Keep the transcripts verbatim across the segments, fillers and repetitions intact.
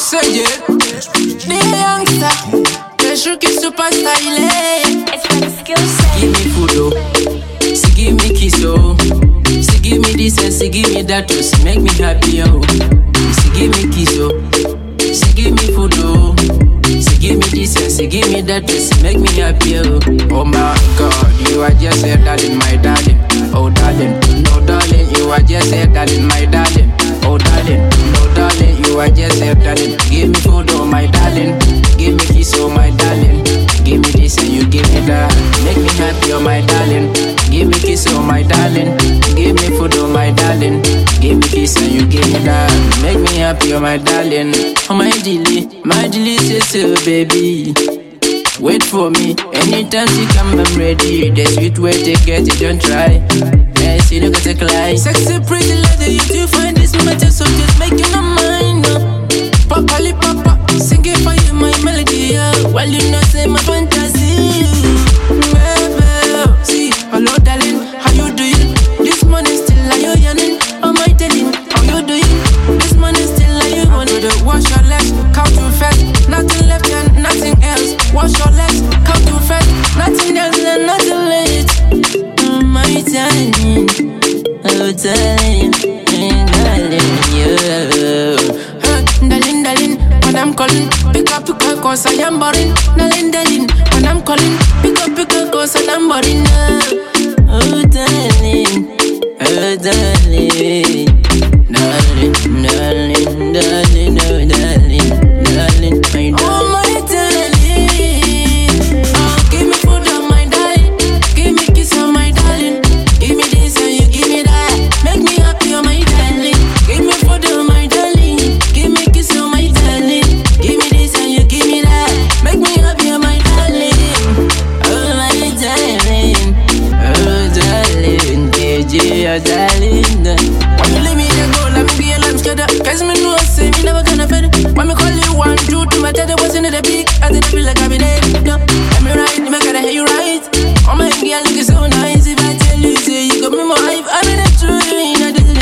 Say it. The youngster, the shooky super style. It's for the skill set. Give me food, oh. She give me kiss, oh. She give me this and she give me that, oh. She make me happy, oh. She give me kiss, oh. She give me food, oh. She give me this and she give me that, oh. She make me happy, oh. Oh my God, you are just a darling, my darling. Oh darling, no darling, you are just a darling, my darling. Oh darling, no darling, you are just a darling. Give me food, oh my darling. Give me kiss, oh my darling. Give me this and you give me that. Make me happy, oh my darling. Give me kiss, oh my darling. Give me food, oh my darling. Give me kiss and you give me that. Make me happy, oh my darling. Oh my dilly, my delicious oh, baby. Wait for me, anytime she come I'm ready. The sweet way to get it, don't try. Yeah, see look at the climb. Sexy pretty lady, you do find this matter, so just make it my mind up. Papa, papa, sing it for you, my melody, yeah. While you not say my fantasy. Baby, see, hello darling, how you doing? This morning still are you yawning? Oh my darling, how you doing? This morning still are you want to wash your legs, count to fast, nothing left and nothing else. Wash your legs, count to fast, nothing else and nothing late. Oh my darling, oh darling, darling, yeah. Darling, darling, when I'm calling, pick up, pick up, cause I am boring. Darling, darling, when I'm calling, pick up, pick up, cause I am boring. Oh, darling, oh, darling, darling, darling, darling, oh, darling, darling, my darling. Oh, my darling, oh, give me food, oh, my darling. Give me kiss, oh, my darling. Give me this, and you give me that. Make me happy, oh, my darling. Give me food, oh, my darling. Give me kiss, oh my darling. Give me this and you give me that. Make me happy, oh my darling. Oh my darling. Oh darling. K J, oh darling. When you leave me there go, let me be a lamb together. Cause me know say me never gonna fit. When me call you one, two, to my daddy wasn't it a big. I did feel like I be dead. No, let me right, me gotta hear you right. Oh my girl, looking so nice. If I tell you, say you got me more hype. I mean it's true, you know this is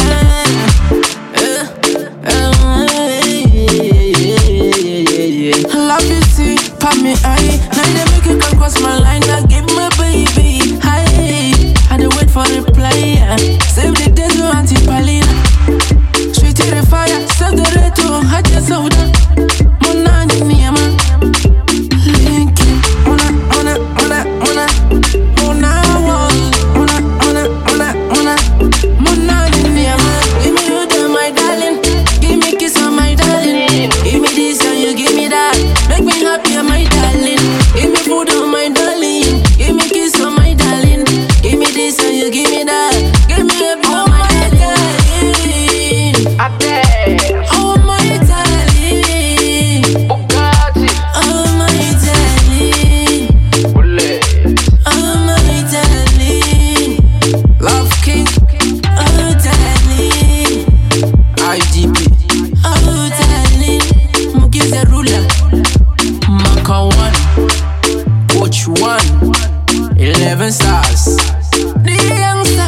love you, see, pop me eye. Now they make you come cross my line. Now give my baby hi. I dey wait for reply. Yeah. Save the days with Auntie Palina. Sweetie the fire, save the reto. I just soda. Mona ni niyama. Linky, mona, mona, mona, mona, mona wall. Mona, mona, mona, mona, mona ni niyama. Give me you, there, my darling. Give me kiss on my darling. Give me this and you give me that. Make me happy, oh my darling. Give me food, oh my darling. Give me kiss, oh my darling. Give me this and you give me that. Give me happy, oh my darling. Oh my darling. Bugatti. Oh my darling. Oh my darling. Love King. Oh darling. I G P. Oh darling. Mugi the ruler. Maka one, coach one, eleven stars. The youngster,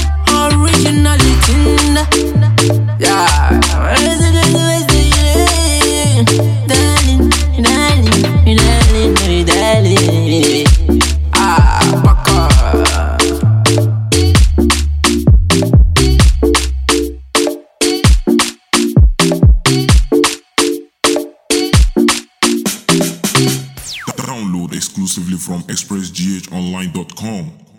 originality. Yeah, darling, darling, darling, darling. Ah, Baka. Download exclusively from express g h online dot com.